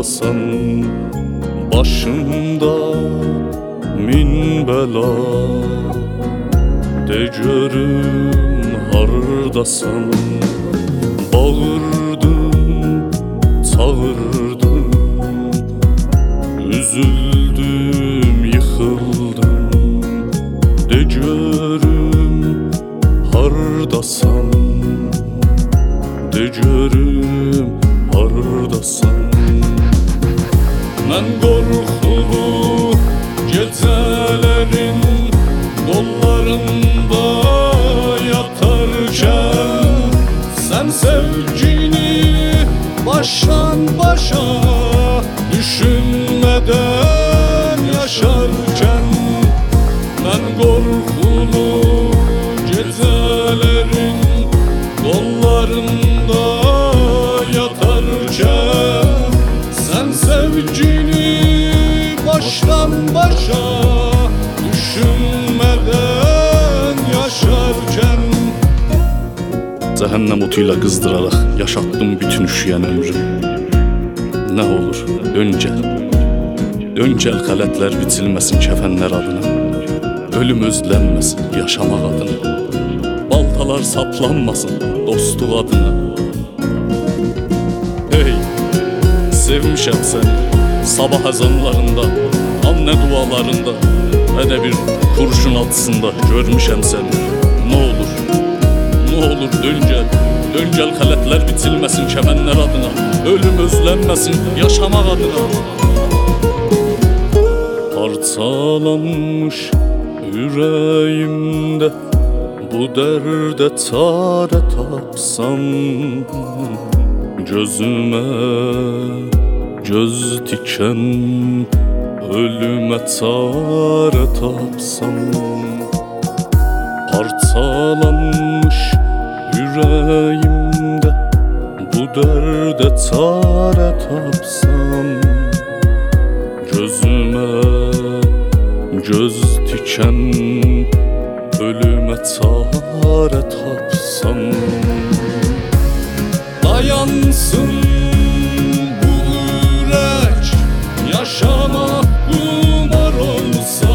hardasan, başımda min bela. De görüm hardasan. Bağırdım, çağırdım, üzüldüm, yıkıldım. De görüm hardasan, de görüm hardasan. Mən qorxulu gecələrin qollarında yatarkən, sən sevgini başdan başa düşünmədən yaşarkən. Mən qorxulu gecələrin qollarında yatarkən, sən sevgini başdan başa düşünmədən yaşarkən. Cəhənnəm otuyla qızdıraraq yaşatdım bütün üşüyən ömrüm. Nə olur, dön gəl. Dön gəl, xələtlər biçilməsin kəfənlər adına. Ölüm özlənməsin yaşamaq adına. Baltalar saplanmasın dostluq adına. Hey, sevmişəm səni sabah əzanlarında, annə dualarında, və də bir kurşun atısında görmüşəm səni. Nə olur, nə olur dön gəl. Dön gəl, xələtlər biçilməsin kəfənlər adına. Ölüm özlənməsin yaşamaq adına. Parçalanmış ürəyimdə bu dərdə çarə tapsam, gözümə göz dikən ölümə çarə tapsam. Parçalanmış ürəyimdə bu dərdə çarə tapsam, gözümə göz dikən ölümə çarə tapsam. Dayansın bu ürək, yaşamaq qumar olsa,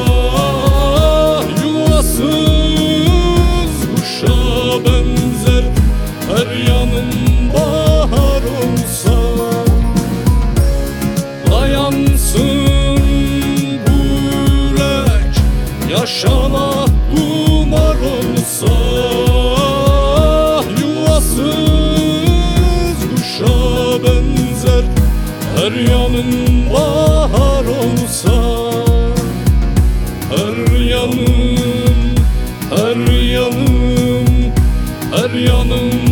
yuvasız quşa bənzər hər yanım bahar olsa. Dayansın bu ürək, yaşamaq qumar olsa, yuvasız quşa bənzər hər yanım bahar olsa. Hər yanım, hər yanım, hər yanım